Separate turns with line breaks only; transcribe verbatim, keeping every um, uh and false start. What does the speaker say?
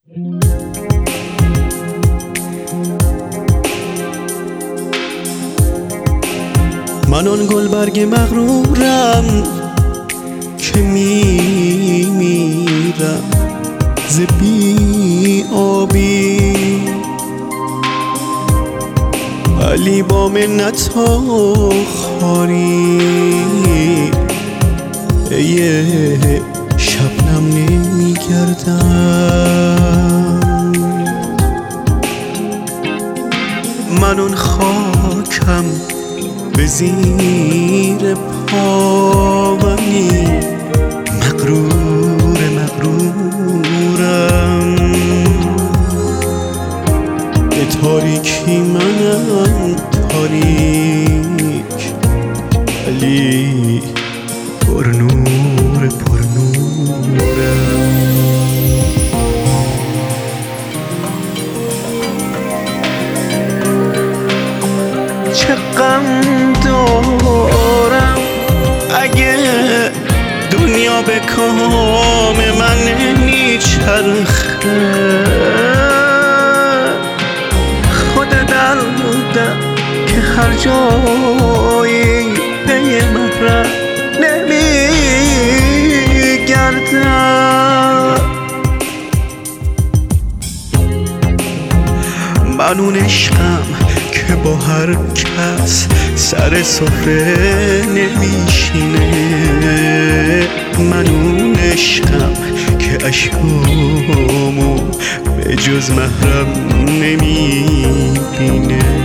من آن گلبرگ مغرورم که می میرم ز بی آبی، ولی با منت و خواری ای شبنم نمی گردم. من آن خاکم به زیر پاومی، مغرور مغرورم، به تاریکی منم تاریک، ولی پر نور پر نورم. چه غم دارم اگه دنیا به کام من نمیچرخه، خود دردم که هر جایی پی محرم نمیگردم. من اون عشقم که با هر کس سر سفره نمیشینه، من اون عشقم که اشکامو به جز محرم نمیبینه.